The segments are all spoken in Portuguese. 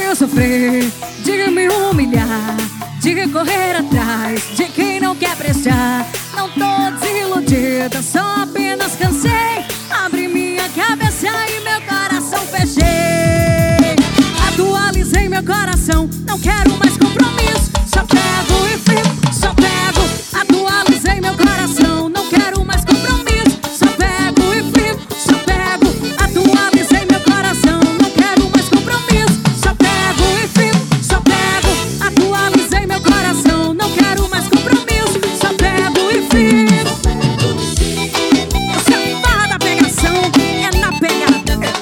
de sofrer, de me humilhar, de correr atrás de quem não quer prestar. Não tô desiludida, só apenas cansei. Abri minha cabeça e meu coração fechei. Atualizei meu coração, não quero mais compromisso. Só pego e fico, só pego. Atualizei meu coração, não quero mais compromisso. Só pego e fico, só pego. Atualizei meu coração, não quero mais compromisso. Só pego e fico, só pego. Atualizei meu coração, não quero mais compromisso. Só pego e fico. Essa é a barra da pegação, é na pegada.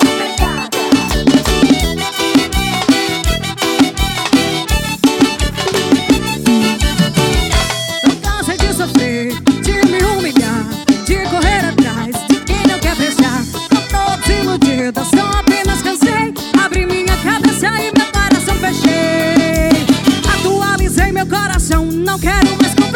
De me humilhar, de correr atrás de quem não quer prestar. Não tô desiludida, só apenas cansei. Abri minha cabeça e meu coração fechei. Atualizei meu coração, não quero mais compromisso.